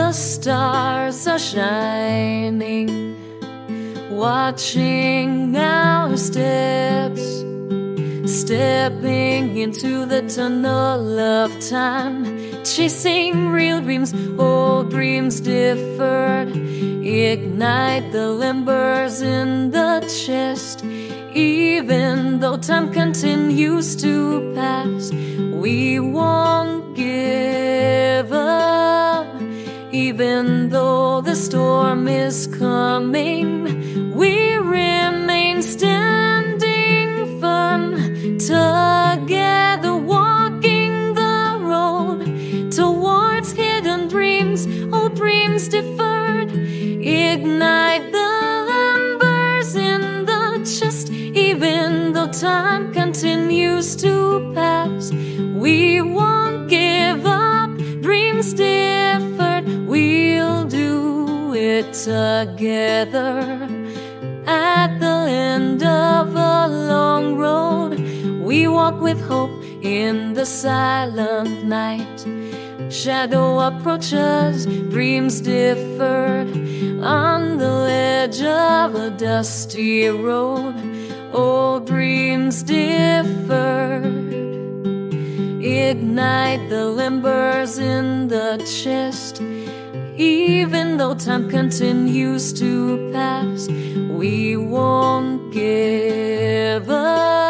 The stars are shining, watching our steps, stepping into the tunnel of time, chasing real dreams, old dreams deferred. Ignite the embers in the chest. Even though time continues to pass, we won't give up. Even though the storm is coming, we remain standing firm, together walking the road towards hidden dreams, old dreams deferred. Ignite the embers in the chest. Even though time continues to pass, we won't give up. Dreams deferred, we'll do it together. At the end of a long road, we walk with hope in the silent night. Shadow approaches, dreams deferred, on the ledge of a dusty road. Old dreams deferred. Ignite the embers in the chest. Even though time continues to pass, we won't give up.